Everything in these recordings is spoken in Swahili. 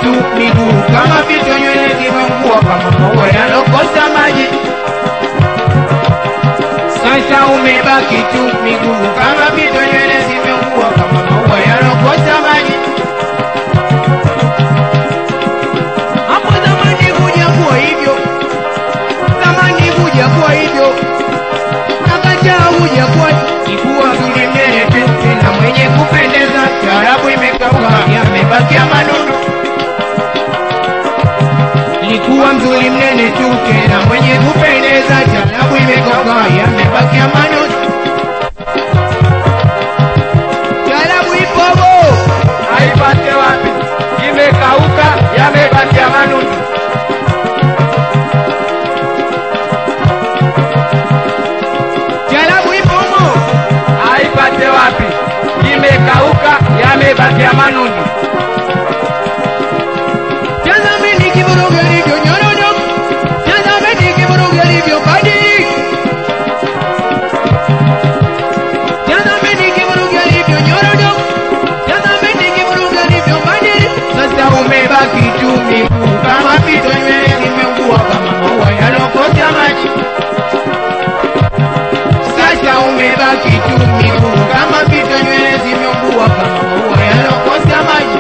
tu miguu kama vichwa, nywele zimeungua kama maua yalokosa maji. Sasa umebaki tu miguu kama vichwa, nywele zimeungua kama maua yalokosa maji. Hapo zamani hujakuwa hivyo, zamani hujakuwa hivyo, nakataa hujakuwa ikuwa vile mbele tu tena mwenye kupendeza. Taarabu imekauka yamebaki manundu, likuwa mzuri mnene tu tena mwenye kupendeza. Taarabu imekauka yamebaki manundu. Taarabu ipogo haipate wapi, imekauka yamebaki manundu. Taarabu ipogo haipate wapi, imekauka yamebaki manundu. Tazameni kiburuga livyo nyorodo, tazameni kiburuga livyo badili, tazameni kiburuga livyo nyorodo, tazameni kiburuga livyo badili. Sasa umebaki tu miguu kama vichwa, nywele zimeungua kama maua yalokosa maji. Sasa umebaki tu miguu kama vichwa, nywele zimeungua kama maua yalokosa maji.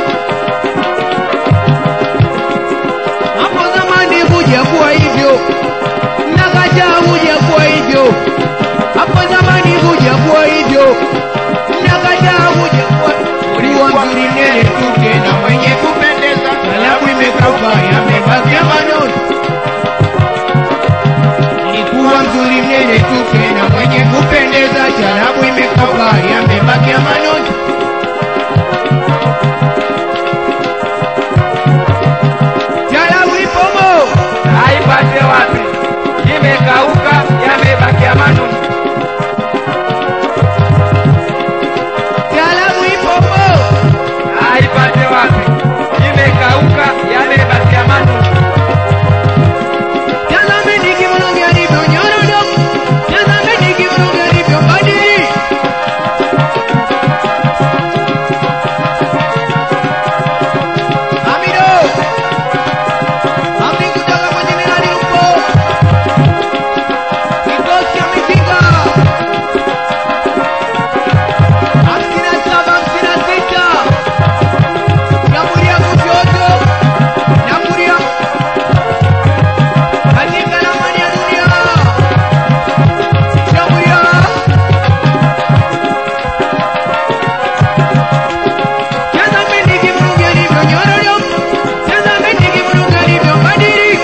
Hapo zamani hujakuwa hivyo, nakataa hujakuwa hivyo. Hapo zamani hujakuwa hivyo, nakataa hujakuwa. Uliwa mzuri mnene tu tena mwenye kupendeza. Taarabu imekauka yamebaki manundu. Ulikuwa mzuri mnene tu tena mwenye kupendeza. Taarabu imekauka yamebaki manundu. Taarabu ipomo haipate wapi, imekauka yamebaki manundu. Taarabu ipomo haipate wapi, imekauka yamebaki manundu. Tazameni kiburuga livyo nyorodo, tazameni kiburuga livyo badili, Amido Ami kutoka kwa Jenerali Lupo, kikosi ya mizinga 57-56, Jamhuri ya kushoto, Jamhuri ya katika ramani ya dunia, Jamhuri ya tazameni kiburuga livyo nyorodo, tazameni kiburuga livyo badili,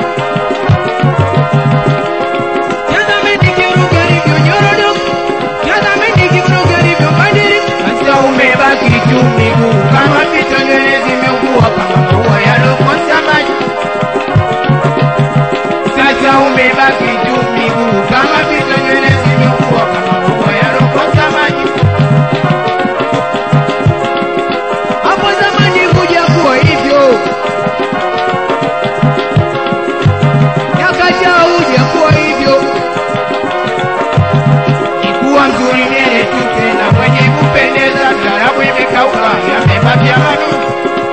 tazameni kiburuga livyo nyorodo, tazameni kiburuga livyo badili. Sasa umebaki tu miguu kama vichwa, nywele zimeungua kama maua yalokosa maji. Sasa umebaki tu miguu kama vichwa, nywele zimeungua kama maua yalokosa maji. Hapo zamani hujakuwa hivyo, nakataa hujakuwa hivyo. Ikuwa mzuri mnene tu tena mwenye kupendeza. Taarabu imekauka yamebaki manundu.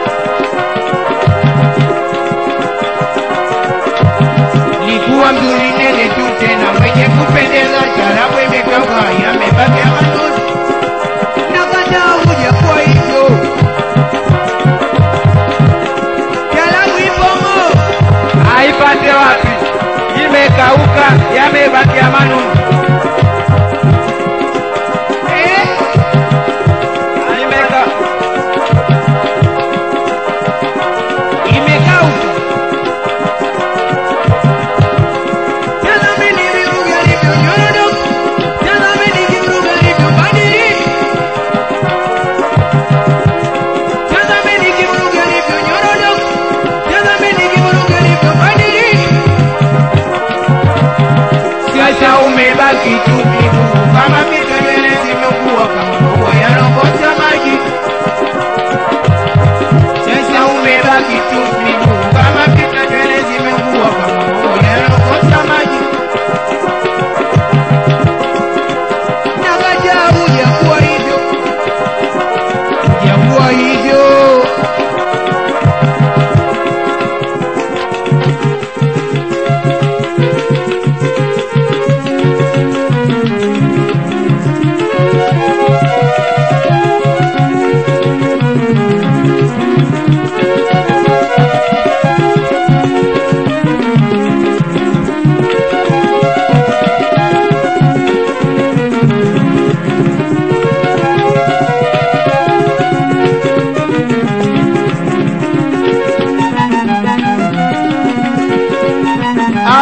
Likuwa mzuri mnene tu tena mwenye kupendeza. Taarabu imekauka yamebaki manundu. Nakataa hujakuwa hivyo. Taarabu ipomo haipate wapi, imekauka yamebaki manundu. Imekauka. Tazameni kiburuga livyo nyorodo, tazameni kiburuga livyo badili, tazameni kiburuga livyo nyorodo, tazameni kiburuga livyo badili. Sasa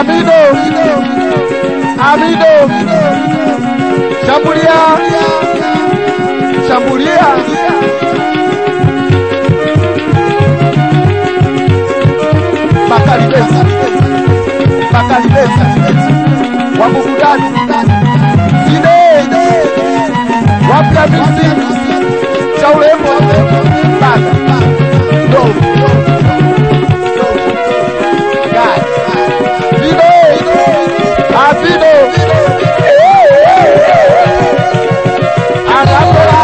Amido. Shambulia. Bakalibesa. Wabugudani. Side. Wapia misi. Chauremo. Baga. No. God. Abido. Anakola.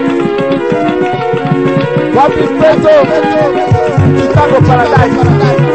Chicago Paradise.